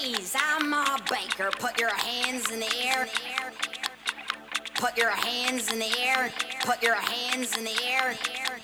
Ladies, I'm a baker. Put your hands in the air. Put your hands in the air. Put your hands in the air.